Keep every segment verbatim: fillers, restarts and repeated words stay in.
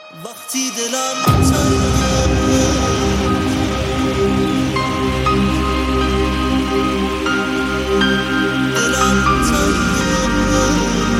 وقتی دلم تنگه دلم تنگه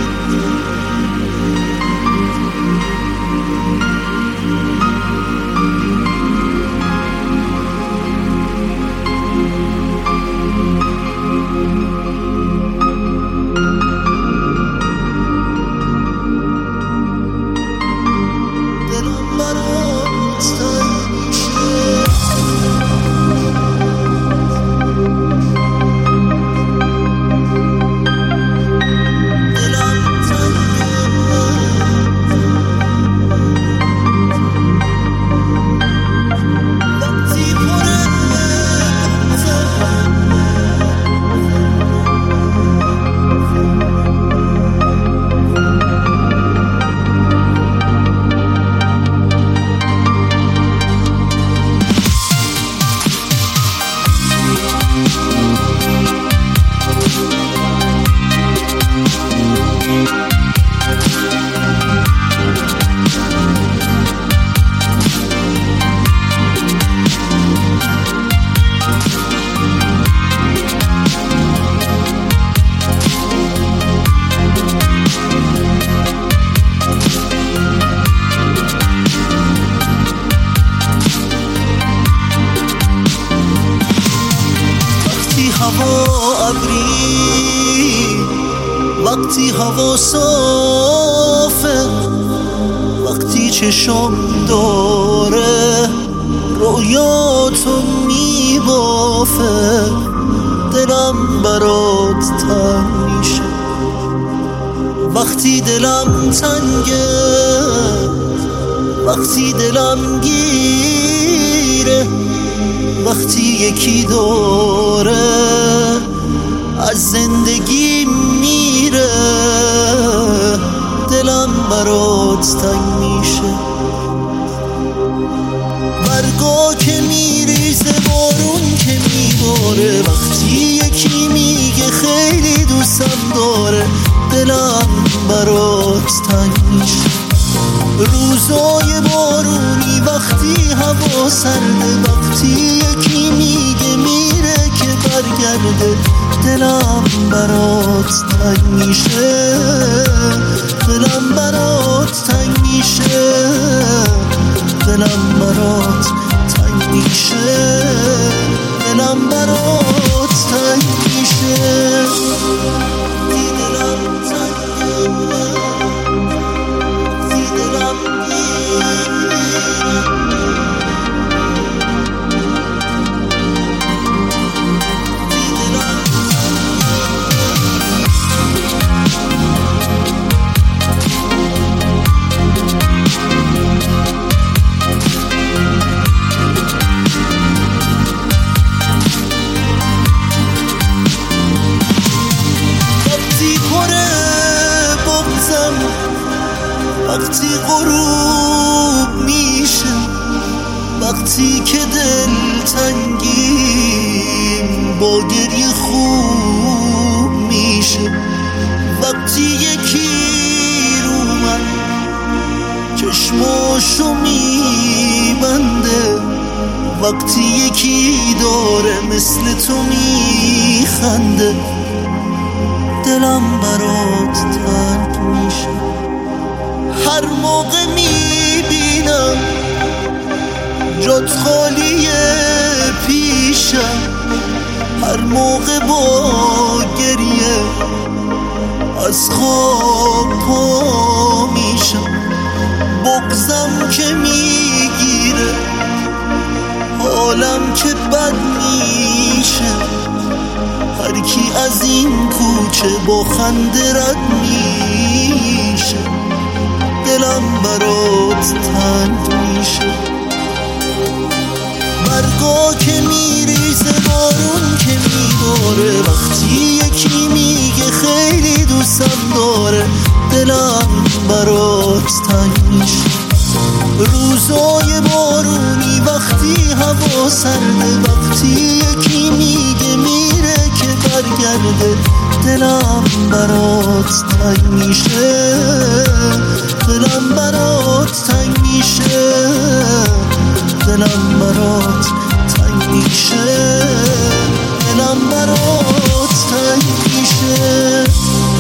هوا ابری وقتی هوا صافه وقتی چشم داره رویاتو میبافه دلم برات تنگ میشه وقتی دلم تنگه وقتی دلم گیره وقتی یکی داره از زندگی میره دلم برات تنگ میشه برگا که میریزه بارون که میباره وقتی یکی میگه خیلی دوستم داره دلم برات تنگ میشه روزای بارونی وقتی هوا سرده وقتی یکی میگه میره که برگرده دلم برات تنگ میشه دلم برات تنگ میشه دلم برات تنگ میشه دلم برات تنگ میشه دلم تنگه وقتی غروب میشه وقتی که دل تنگیم با گریه خوب میشه وقتی یکی رو من چشماشو میبنده وقتی یکی داره مثل تو میخنده دلم برات تنگ میشه هر موقع میبینم جات خالیه پیشم هر موقع با گریه از خواب پا میشم بغضم که میگیره حالم که بد میشه هر کی از این کوچه با خنده رد میشه دلم برات تنگ میشه برگا که میریزه بارون که میباره وقتی یکی میگه خیلی دوستم داره دلم برات تنگ میشه روزای بارونی وقتی هوا سرده وقتی یکی میگه میره که برگرده دلم برات تنگ میشه دلم برات تنگ میشه برات تنگ میشه.